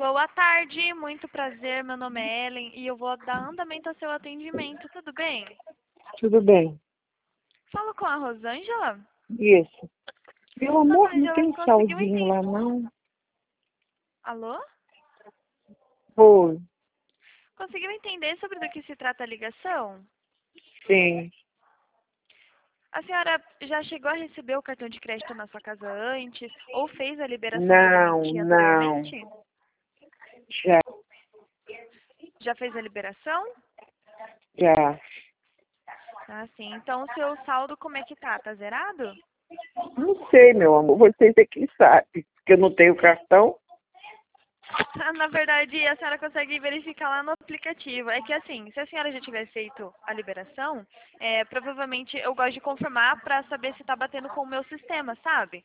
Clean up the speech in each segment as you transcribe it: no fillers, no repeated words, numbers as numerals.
Boa tarde, muito prazer. Meu nome é Ellen e eu vou dar andamento ao seu atendimento. Tudo bem? Tudo bem. Falo com a Rosângela? Isso. Meu amor, não Rosângela, tem conseguiu salzinho entender? lá, não? Alô? Foi. Conseguiu entender sobre do que se trata a ligação? Sim. A senhora já chegou a receber o cartão de crédito na sua casa antes ou fez a liberação de Não, limite não. anteriormente? Já, Já fez a liberação? já. Ah, sim. Então, o seu saldo como é que tá? Tá zerado? Não sei, meu amor. Vocês é que sabem. Porque eu não tenho cartão. Na verdade, a senhora consegue verificar lá no aplicativo. É que assim, se a senhora já tiver feito a liberação, provavelmente eu gosto de confirmar para saber se está batendo com o meu sistema, sabe?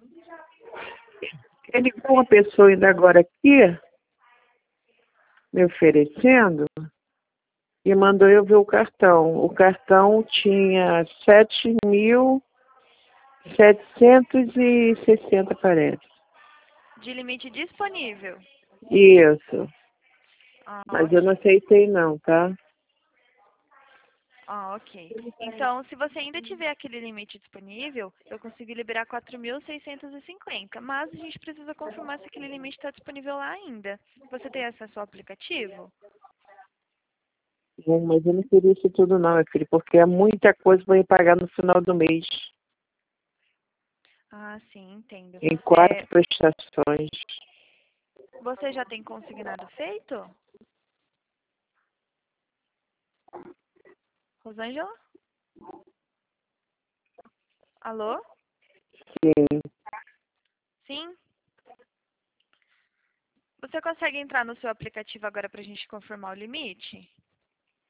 Ele com uma pessoa ainda agora aqui, me oferecendo, e mandou eu ver o cartão. O cartão tinha 7.760, parece. De limite disponível. Isso. Ah, Mas eu não ok. aceitei não, tá? Ah, ok. Então, se você ainda tiver aquele limite disponível, eu consigo liberar 4.650. Mas a gente precisa confirmar se aquele limite está disponível lá ainda. Você tem acesso ao aplicativo? Mas eu não queria isso tudo não, meu filho, porque é muita coisa para ir pagar no final do mês, Ah, sim, entendo. em 4 prestações. Você já tem consignado feito? Rosângela? Alô? Sim. Sim? Você consegue entrar no seu aplicativo agora para a gente confirmar o limite?